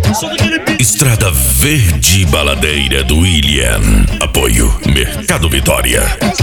Só daquele beat. Estrada Verde Baladeira do William. Apoio Mercado Vitória.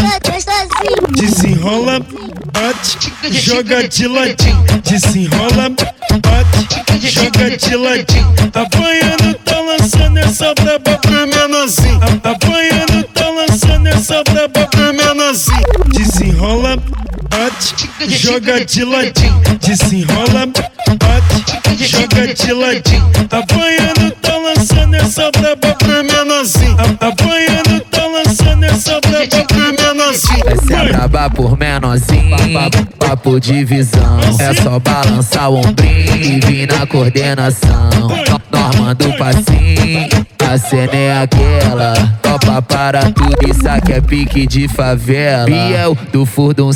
Desenrola, bate, joga de ladinho. Desenrola, bate, joga de ladinho. Apanhando, tá lançando essa braba pro menorzinho. Apanhando, tá lançando essa braba pro menorzinho. Desenrola, bate, joga de ladinho. Desenrola, bate, joga de ladinho. Apanhando, tá lançando essa braba pro menorzinho. Apanhando, tá lançando essa braba pro menorzinho. Essa é braba por menorzinho, papo de visão. É só balançar o ombrinho e vir na coordenação. Normando o passinho, a cena é aquela. Topa para tudo, isso aqui é pique de favela. Biel do Furdun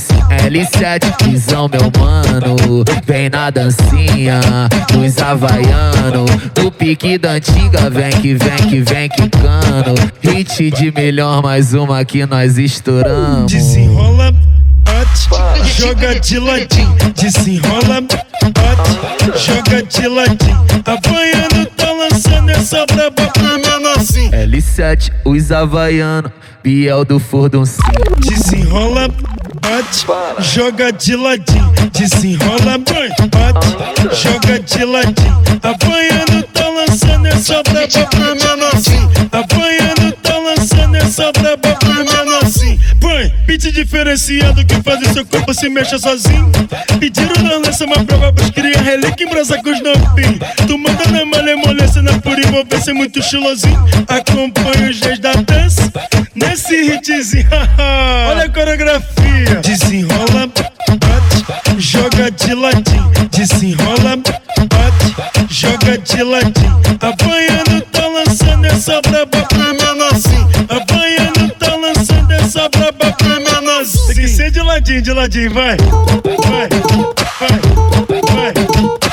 L7, visão meu mano. Vem na dancinha, dos havaiano. Do pique da antiga, vem que vem que vem quicando. Hit de melhor, mais uma que nós estouramos. Desenrola, bate, joga de ladinho. Desenrola, bate, joga de ladinho. Apanhando, tá lançando essa braba pro menorzinho. L7, os havaiano, Biel do Furdun. Desenrola, bate, joga de ladinho. Desenrola, bate, joga de ladinho. Apanhando, tá lançando essa braba pro menorzinho. Apanhando, tá lançando essa braba pro menorzinho. Põe, beat diferenciado que faz o seu corpo se mexa sozinho. Pediram na lança uma prova pros cria relíquia em brasa com os novinhos. Tu manda na malemolência, na pura envolvência, muito estilosinho. Acompanha os dias da dança nesse hitzinho. Olha a coreografia. Desenrola, bate, joga de ladinho. Desenrola, bate, joga de ladinho. Apanhando, tá lançando essa braba pro menorzinho. Apanhando, tá lançando essa braba pro menorzinho. Tem que ser de ladinho, vai. Vai, vai, vai.